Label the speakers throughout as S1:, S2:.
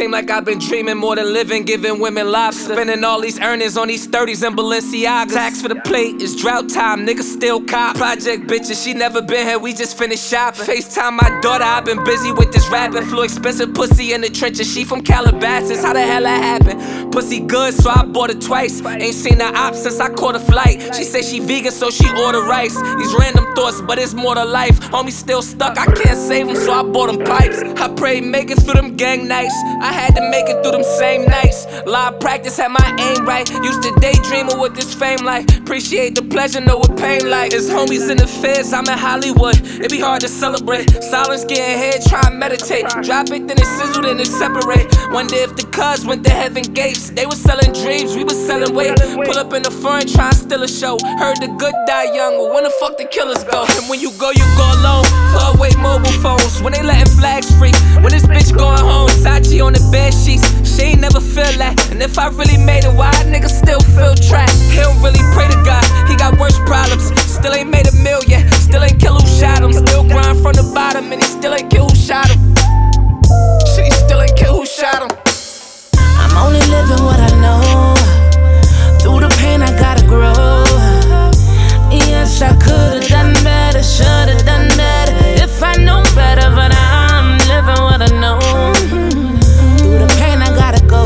S1: Seem like I've been dreaming more than living, giving women lobster. Spending all these earnings on these 30s and Balenciagas. Tax for the plate, it's drought time, niggas still cop. Project bitches, she never been here, we just finished shopping. FaceTime my daughter, I've been busy with this rapping. Flew expensive pussy in the trenches, she from Calabasas. How the hell that happened? Pussy good, so I bought it twice. Ain't seen the op since I caught a flight. She say she vegan, so she order rice. These random thoughts, but it's more to life. Homie still stuck, I can't save him, so I bought him pipes. I prayed make it through them gang nights. I had to make it through them same nights. Live practice had my aim right. Used to daydream of what this fame like. Appreciate the pleasure, know what pain like. There's homies in the feds, I'm in Hollywood. It be hard to celebrate. Silence getting head, try and meditate. Drop it, then it sizzle, then it separate. Wonder if the cuz went to heaven gates. They was selling dreams, we was selling weight. Pull up in the front, try and steal a show. Heard the good die young, but when the fuck the killers go? And when you go alone. Club wait mobile phones, when they letting flags free. When this bitch going home, Sachi on the bed sheets. She ain't never feel that. And if I really made it, why niggas still feel trapped? He don't really pray to God, he got worse problems. Still ain't made a million, still ain't kill who shot him. Still grind from the bottom, and he still ain't kill who shot him. Shit, he still ain't kill who shot him.
S2: I'm only living what I know. Through the pain I gotta grow. Yes, I could've done better, should've done better if I knew better, but I'm living what I know. Through the pain I gotta go.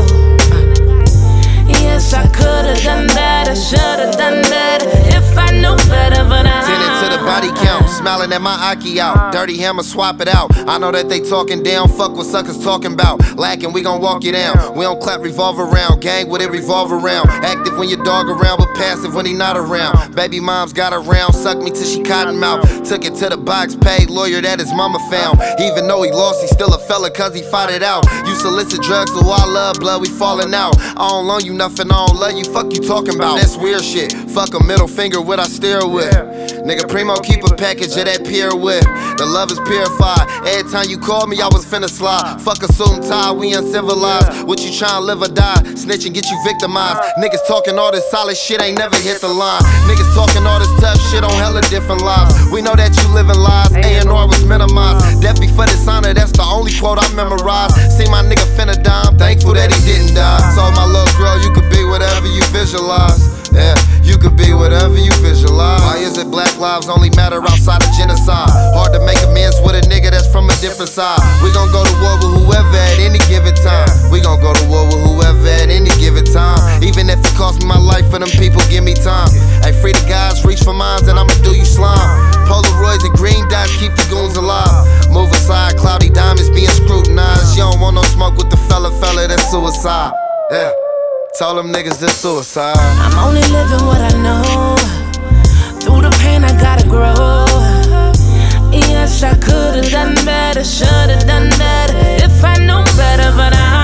S2: Yes, I could've done better, should've done better if I knew better, but I'm
S3: to the body count, smiling at my Aki out. Dirty hammer, swap it out. I know that they talking down, fuck what suckers talking about. Lacking, we gon' walk you down. We don't clap, revolve around. Gang with it, revolve around. Active when your dog around, but passive when he not around. Baby mom's got around, sucked me till she cotton mouth. Took it to the box, paid lawyer that his mama found. Even though he lost, he still a fella cause he fought it out. You solicit drugs, so I love blood, we falling out. I don't loan you nothing, I don't love you, fuck you talking about. That's weird shit, fuck a middle finger, what I steer with. Nigga, Primo keep a package of that Pier Whip. The love is purified. Every time you called me, I was finna slide. Fuck a suit and tie, we uncivilized. What you tryna live or die? Snitch and get you victimized. Niggas talking all this solid shit, ain't never hit the line. Niggas talking all this tough shit on hella different lives. We know that you living lies, A&R was minimized. Death before dishonor, that's the only quote I memorized. See my nigga finna die, I'm thankful that he didn't die. Told my little girl, you could be whatever you visualize. Yeah, you could be whatever you visualize. Why is it black lives only matter outside of genocide? Hard to make amends with a nigga that's from a different side. We gon' go to war with whoever at any given time. We gon' go to war with whoever at any given time. Even if it cost me my life for them people, give me time. Hey, free the guys, reach for mines, and I'ma do you slime. Polaroids and green dots keep the goons alive. Move aside, cloudy diamonds being scrutinized. You don't want no smoke with the fella, that's suicide. Yeah. Tell them niggas it's suicide.
S2: I'm only living what I know. Through the pain I gotta grow. Yes, I could've done better, should've done better if I knew better, but